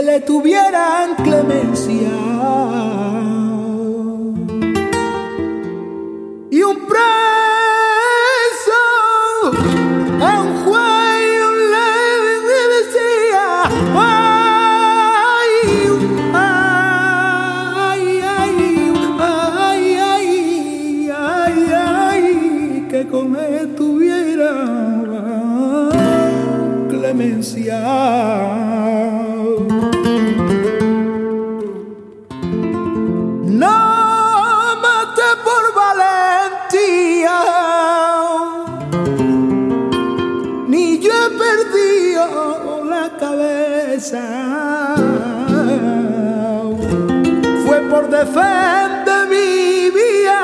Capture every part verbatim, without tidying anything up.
le tuvieran clemencia y un preso a un juez le decía ay, ay, ay, ay, ay, ay, ay, que con él tuviera clemencia. No maté por valentía, ni yo he perdido la cabeza. Fue por defender mi vida.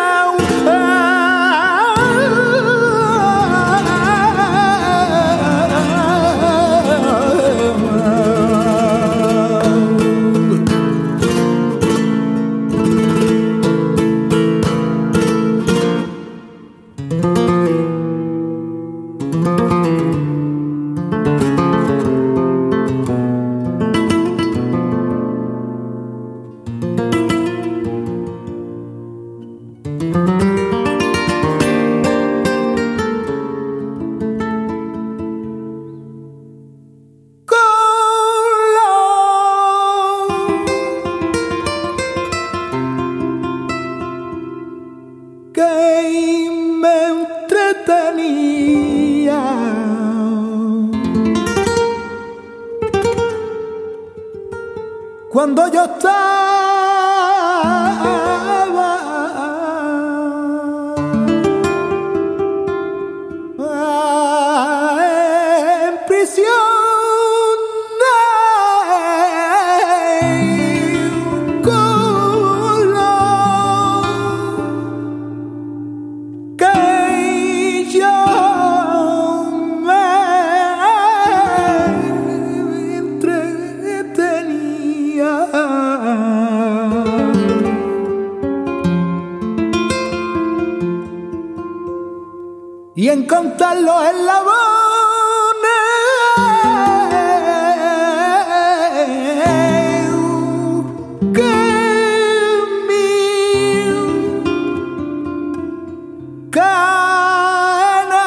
Que me entretenía cuando yo estaba en prisión. Y en contarlo en la que mi cana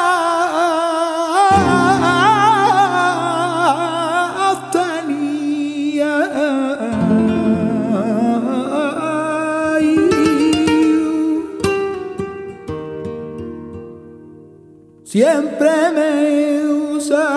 tenía. Siempre me usa